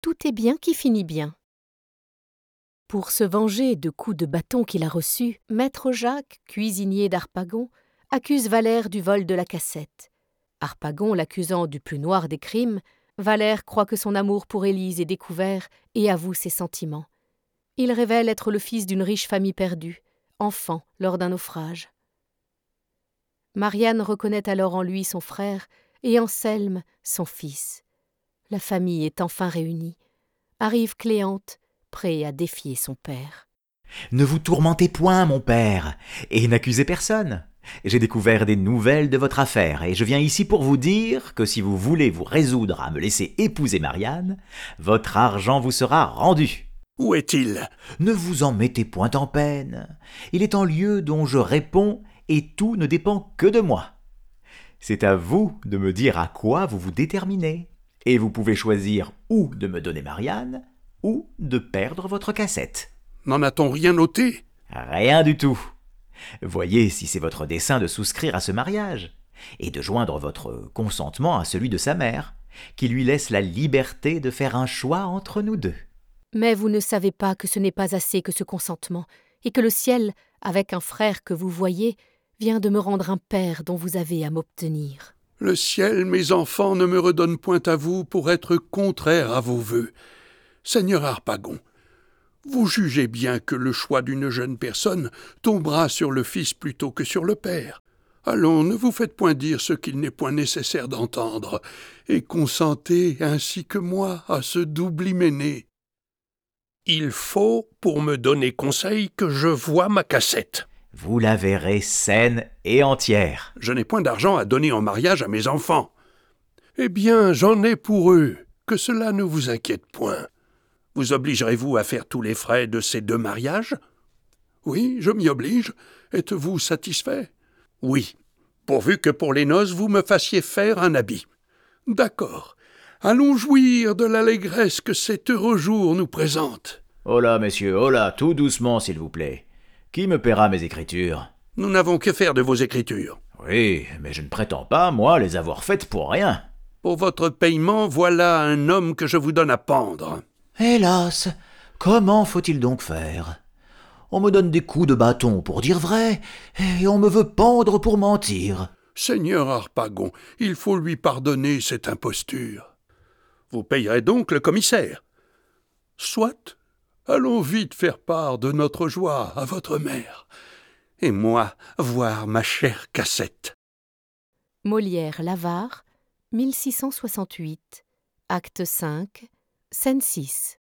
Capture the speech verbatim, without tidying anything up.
tout est bien qui finit bien. Pour se venger de coups de bâton qu'il a reçus, maître Jacques, cuisinier d'Harpagon, accuse Valère du vol de la cassette. Harpagon l'accusant du plus noir des crimes, Valère croit que son amour pour Élise est découvert et avoue ses sentiments. Il révèle être le fils d'une riche famille perdue, enfant lors d'un naufrage. Marianne reconnaît alors en lui son frère et Anselme son fils. La famille est enfin réunie. Arrive Cléante, prêt à défier son père. « Ne vous tourmentez point, mon père, et n'accusez personne. J'ai découvert des nouvelles de votre affaire, et je viens ici pour vous dire que si vous voulez vous résoudre à me laisser épouser Marianne, votre argent vous sera rendu. » « Où est-il ?»« Ne vous en mettez point en peine. Il est en lieu dont je réponds, et tout ne dépend que de moi. C'est à vous de me dire à quoi vous vous déterminez, et vous pouvez choisir ou de me donner Marianne, ou de perdre votre cassette. » »« N'en a-t-on rien noté ?»« Rien du tout. Voyez si c'est votre dessein de souscrire à ce mariage, et de joindre votre consentement à celui de sa mère, qui lui laisse la liberté de faire un choix entre nous deux. » »« Mais vous ne savez pas que ce n'est pas assez que ce consentement, et que le ciel, avec un frère que vous voyez, vient de me rendre un père dont vous avez à m'obtenir. » »« Le ciel, mes enfants, ne me redonne point à vous pour être contraire à vos vœux. Seigneur Harpagon, vous jugez bien que le choix d'une jeune personne tombera sur le fils plutôt que sur le père. Allons, ne vous faites point dire ce qu'il n'est point nécessaire d'entendre, et consentez, ainsi que moi, à ce double hyménée. » »« Il faut, pour me donner conseil, que je voie ma cassette. »« Vous la verrez saine et entière. »« Je n'ai point d'argent à donner en mariage à mes enfants. »« Eh bien, j'en ai pour eux, que cela ne vous inquiète point. Vous obligerez-vous à faire tous les frais de ces deux mariages ? » ?»« Oui, je m'y oblige. Êtes-vous satisfait ? » ?»« Oui, pourvu que pour les noces vous me fassiez faire un habit. »« D'accord. Allons jouir de l'allégresse que cet heureux jour nous présente. »« Oh là, messieurs, oh là, tout doucement, s'il vous plaît. Qui me paiera mes écritures ? » ?»« Nous n'avons que faire de vos écritures. »« Oui, mais je ne prétends pas, moi, les avoir faites pour rien. »« Pour votre paiement, voilà un homme que je vous donne à pendre. »« Hélas, comment faut-il donc faire ? On me donne des coups de bâton pour dire vrai, et on me veut pendre pour mentir. »« Seigneur Harpagon, il faut lui pardonner cette imposture. Vous payerez donc le commissaire. Soit, allons vite faire part de notre joie à votre mère, et moi voir ma chère cassette. » Molière l'Avare, mille six cent soixante-huit, acte cinq, scène six.